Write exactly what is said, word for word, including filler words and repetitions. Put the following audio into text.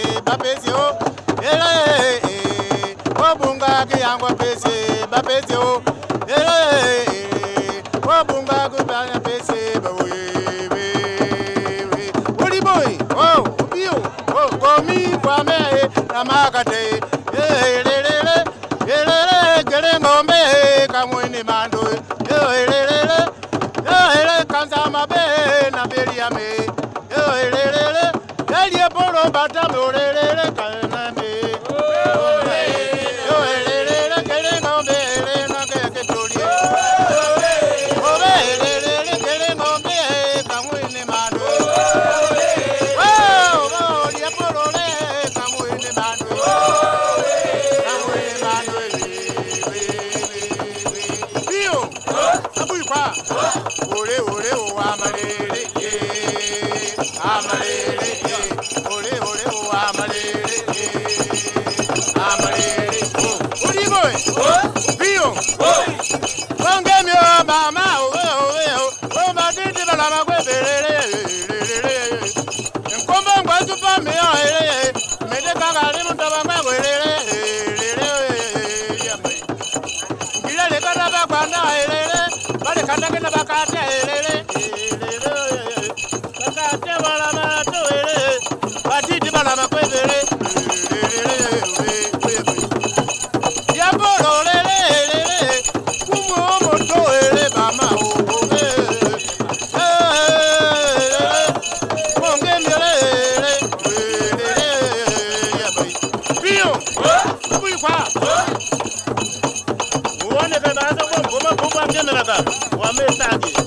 bapesi o. Ele wabunga kiyangwa pesi bapesi o. Ele wabunga kubanya pesi bawe. Uri boy, oh, bio, oh, komi kwa me namakate. Ele ele ele gere ngombe kamwini mando. Ele ele ele kanza mabe na beria me. Ele ele ele bolo bata me ele kana me. Ore ore o amarere amarere ore ore o amarere amarere ori boy bio bonge mi o mama o o o ma didi bala ma gwe berere nkomba ngwazu pa mi o ere me de kaka ri mu taba ma gwe ere ngila le kana ba kwanda ere bale kana kana ba ka te ere bakate bala ma to ere badidi bala ma gwe ere ya bolo ere kumo mo to ere mama o bonge mi ere ya bai bio bui kwa uone baba zo bomba bomba ngene na ka wametaje